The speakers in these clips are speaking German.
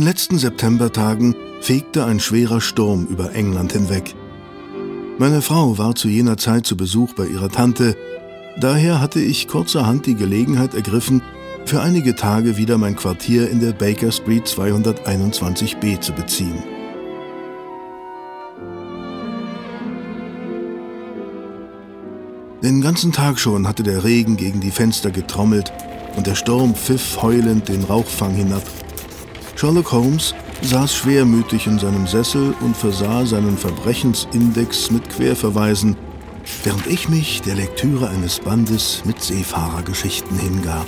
letzten Septembertagen fegte ein schwerer Sturm über England hinweg. Meine Frau war zu jener Zeit zu Besuch bei ihrer Tante. Daher hatte ich kurzerhand die Gelegenheit ergriffen, für einige Tage wieder mein Quartier in der Baker Street 221b zu beziehen. Den ganzen Tag schon hatte der Regen gegen die Fenster getrommelt und der Sturm pfiff heulend den Rauchfang hinab. Sherlock Holmes saß schwermütig in seinem Sessel und versah seinen Verbrechensindex mit Querverweisen, während ich mich der Lektüre eines Bandes mit Seefahrergeschichten hingab.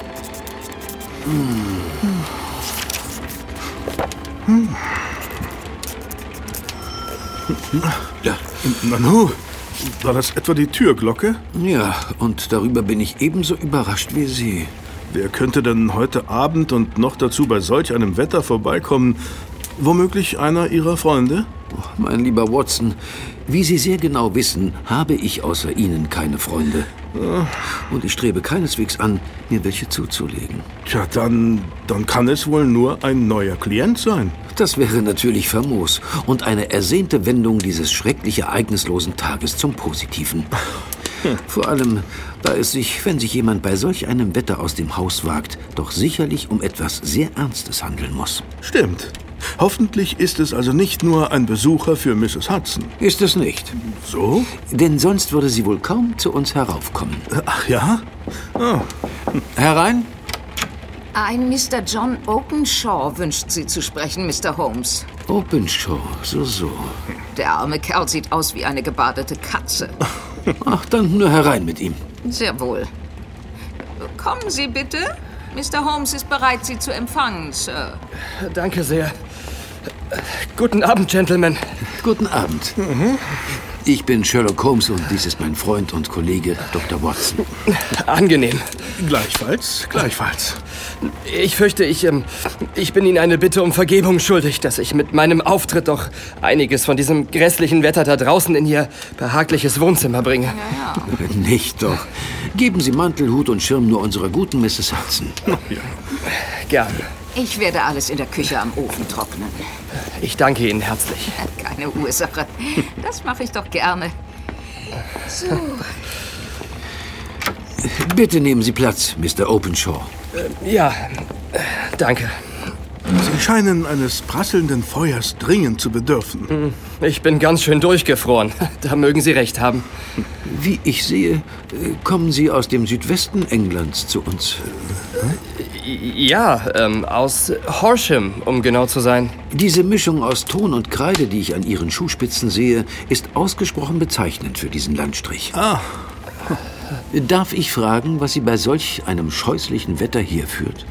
Ja. Nanu, war das etwa die Türglocke? Ja, und darüber bin ich ebenso überrascht wie Sie. Wer könnte denn heute Abend und noch dazu bei solch einem Wetter vorbeikommen? Womöglich einer Ihrer Freunde? Oh, mein lieber Watson, wie Sie sehr genau wissen, habe ich außer Ihnen keine Freunde. Und ich strebe keineswegs an, mir welche zuzulegen. Tja, dann kann es wohl nur ein neuer Klient sein. Das wäre natürlich famos und eine ersehnte Wendung dieses schrecklich ereignislosen Tages zum Positiven. Vor allem, da es sich, wenn sich jemand bei solch einem Wetter aus dem Haus wagt, doch sicherlich um etwas sehr Ernstes handeln muss. Stimmt. Hoffentlich ist es also nicht nur ein Besucher für Mrs. Hudson. Ist es nicht. So? Denn sonst würde sie wohl kaum zu uns heraufkommen. Ach ja? Oh. Herein? Ein Mr. John Openshaw wünscht Sie zu sprechen, Mr. Holmes. Openshaw, so. Der arme Kerl sieht aus wie eine gebadete Katze. Ach, dann nur herein mit ihm. Sehr wohl. Kommen Sie bitte. Mr. Holmes ist bereit, Sie zu empfangen, Sir. Danke sehr. Guten Abend, Gentlemen. Guten Abend. Ich bin Sherlock Holmes und dies ist mein Freund und Kollege Dr. Watson. Angenehm. Gleichfalls. Ich fürchte, ich bin Ihnen eine Bitte um Vergebung schuldig, dass ich mit meinem Auftritt doch einiges von diesem grässlichen Wetter da draußen in Ihr behagliches Wohnzimmer bringe. Ja. Nicht doch. Geben Sie Mantel, Hut und Schirm nur unserer guten Mrs. Hudson. Gern. Ich werde alles in der Küche am Ofen trocknen. Ich danke Ihnen herzlich. Keine Ursache. Das mache ich doch gerne. So. Bitte nehmen Sie Platz, Mr. Openshaw. Ja, danke. Sie scheinen eines prasselnden Feuers dringend zu bedürfen. Ich bin ganz schön durchgefroren. Da mögen Sie recht haben. Wie ich sehe, kommen Sie aus dem Südwesten Englands zu uns. Ja, aus Horsham, um genau zu sein. Diese Mischung aus Ton und Kreide, die ich an Ihren Schuhspitzen sehe, ist ausgesprochen bezeichnend für diesen Landstrich. Darf ich fragen, was Sie bei solch einem scheußlichen Wetter hier führt?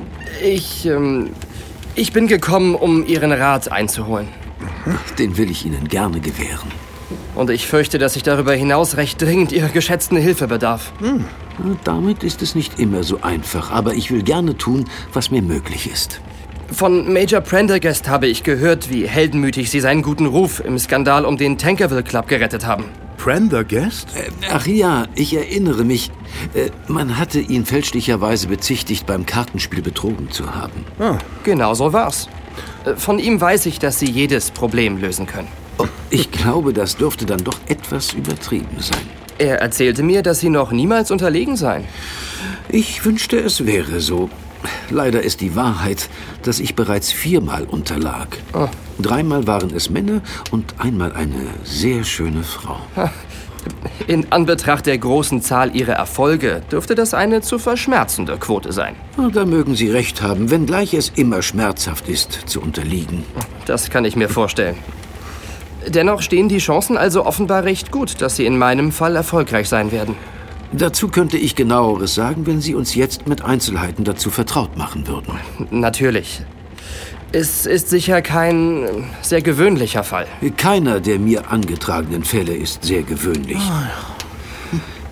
Ich bin gekommen, um Ihren Rat einzuholen. Den will ich Ihnen gerne gewähren. Und ich fürchte, dass ich darüber hinaus recht dringend Ihrer geschätzten Hilfe bedarf. Damit ist es nicht immer so einfach, aber ich will gerne tun, was mir möglich ist. Von Major Prendergast habe ich gehört, wie heldenmütig Sie seinen guten Ruf im Skandal um den Tankerville Club gerettet haben. Prendergast? Ach ja, ich erinnere mich. Man hatte ihn fälschlicherweise bezichtigt, beim Kartenspiel betrogen zu haben. Genau so war's. Von ihm weiß ich, dass Sie jedes Problem lösen können. Ich glaube, das dürfte dann doch etwas übertrieben sein. Er erzählte mir, dass Sie noch niemals unterlegen seien. Ich wünschte, es wäre so. Leider ist die Wahrheit, dass ich bereits 4-mal unterlag. 3-mal waren es Männer und einmal eine sehr schöne Frau. In Anbetracht der großen Zahl Ihrer Erfolge dürfte das eine zu verschmerzende Quote sein. Da mögen Sie recht haben, wenngleich es immer schmerzhaft ist, zu unterliegen. Das kann ich mir vorstellen. Dennoch stehen die Chancen also offenbar recht gut, dass Sie in meinem Fall erfolgreich sein werden. Dazu könnte ich Genaueres sagen, wenn Sie uns jetzt mit Einzelheiten dazu vertraut machen würden. Natürlich. Es ist sicher kein sehr gewöhnlicher Fall. Keiner der mir angetragenen Fälle ist sehr gewöhnlich.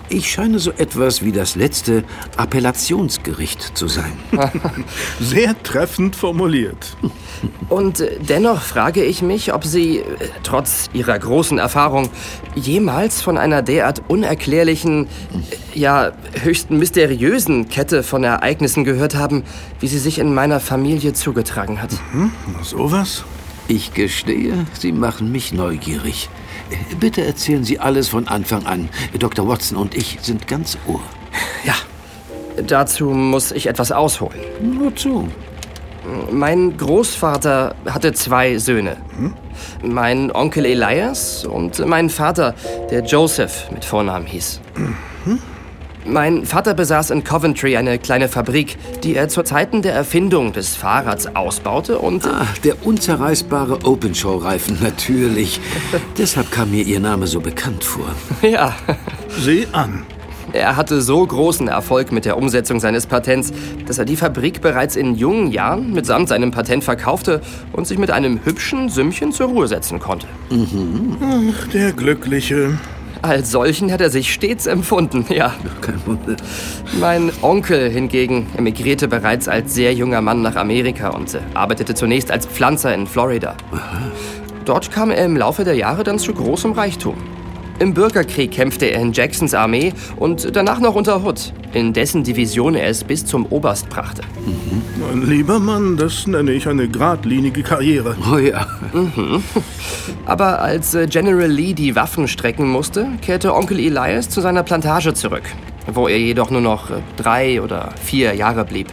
Ich scheine so etwas wie das letzte Appellationsgericht zu sein. Sehr treffend formuliert. Und dennoch frage ich mich, ob Sie, trotz Ihrer großen Erfahrung, jemals von einer derart unerklärlichen, ja, höchst mysteriösen Kette von Ereignissen gehört haben, wie sie sich in meiner Familie zugetragen hat. Sowas? Ich gestehe, Sie machen mich neugierig. Bitte erzählen Sie alles von Anfang an. Dr. Watson und ich sind ganz Ohr. Ja, dazu muss ich etwas ausholen. Nur zu. Mein Großvater hatte 2 Söhne. Mein Onkel Elias und mein Vater, der Joseph mit Vornamen hieß. Mein Vater besaß in Coventry eine kleine Fabrik, die er zu Zeiten der Erfindung des Fahrrads ausbaute und... Der unzerreißbare Openshow-Reifen, natürlich. Deshalb kam mir Ihr Name so bekannt vor. Ja, Sieh an. er hatte so großen Erfolg mit der Umsetzung seines Patents, dass er die Fabrik bereits in jungen Jahren mitsamt seinem Patent verkaufte und sich mit einem hübschen Sümmchen zur Ruhe setzen konnte. Ach, der Glückliche. Als solchen hat er sich stets empfunden, ja. Kein Wunder. Mein Onkel hingegen emigrierte bereits als sehr junger Mann nach Amerika und arbeitete zunächst als Pflanzer in Florida. Dort kam er im Laufe der Jahre dann zu großem Reichtum. Im Bürgerkrieg kämpfte er in Jacksons Armee und danach noch unter Hood, in dessen Division er es bis zum Oberst brachte. Mein lieber Mann, das nenne ich eine geradlinige Karriere. Oh ja. Aber als General Lee die Waffen strecken musste, kehrte Onkel Elias zu seiner Plantage zurück, wo er jedoch nur noch 3 oder 4 Jahre blieb.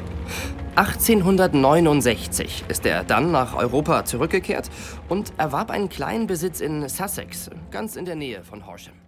1869 ist er dann nach Europa zurückgekehrt und erwarb einen kleinen Besitz in Sussex, ganz in der Nähe von Horsham.